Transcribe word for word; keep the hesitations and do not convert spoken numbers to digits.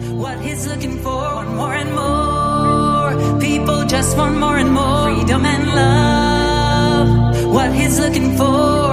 what he's looking for. Want more and more. People just want more and more freedom and love. What he's looking for.